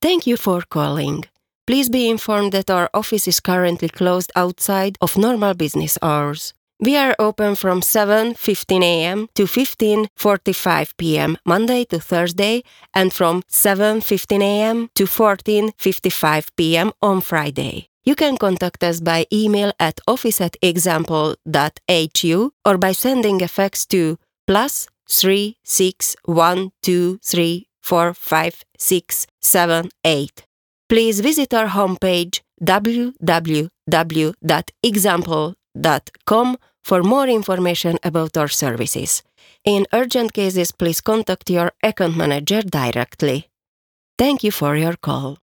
Thank you for calling. Please be informed that our office is currently closed outside of normal business hours. We are open from 7:15 a.m. to 15:45 p.m. Monday to Thursday and from 7:15 a.m. to 14:55 p.m. on Friday. You can contact us by email at office@example.hu or by sending a fax to +3 6 1 2 3 4 5 6 7 8. Please visit our homepage www.example.com for more information about our services. In urgent cases, please contact your account manager directly. Thank you for your call.